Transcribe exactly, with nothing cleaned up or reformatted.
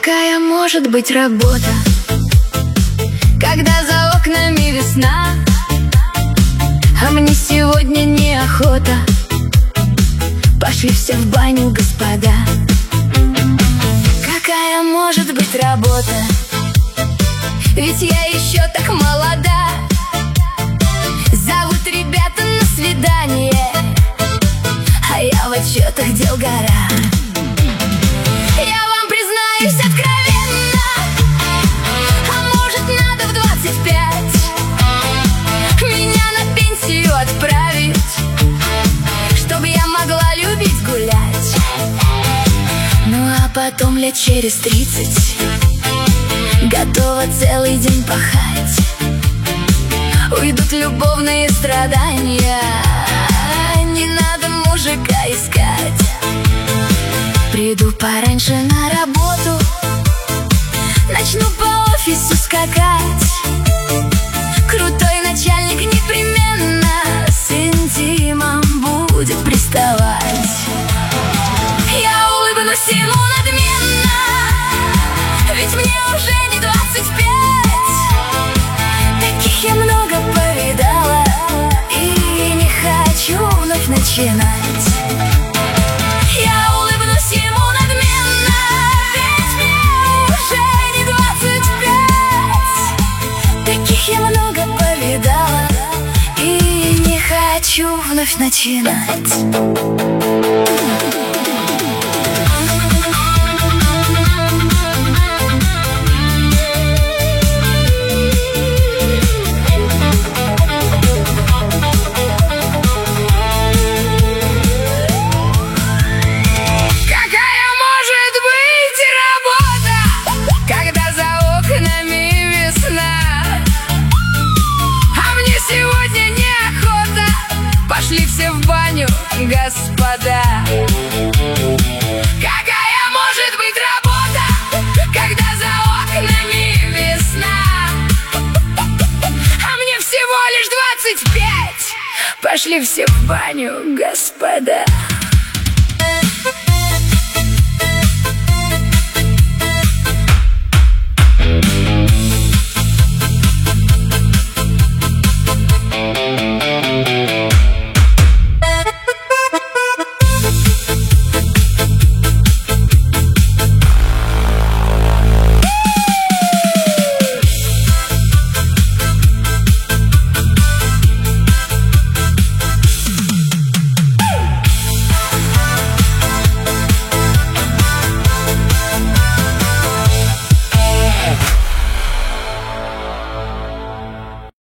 Какая может быть работа, когда за окнами весна, а мне сегодня неохота? Пошли все в баню, господа. Какая может быть работа, ведь я еще так молода. Зовут ребята на свидание, а я в отчетах дел гора. Я вам признаюсь откровенно, а может надо в двадцать пять меня на пенсию отправить, чтобы я могла любить гулять. Ну а потом лет через тридцать готова целый день пахать. Уйдут любовные страдания, не надо мужика искать. Приду пораньше на работу, начну по офису скакать. Крутой начальник непременно с интимом будет приставать. Я улыбнусь ему надменно, ведь мне уже не двадцать пять. Таких я много повидала и не хочу вновь начинать. Я улыбнусь ему надменно, ведь мне уже не двадцать пять. Таких я много повидала и не хочу вновь начинать. Пошли все в баню, господа. Какая может быть работа, когда за окнами весна, а мне всего лишь двадцать пять. Пошли все в баню, господа.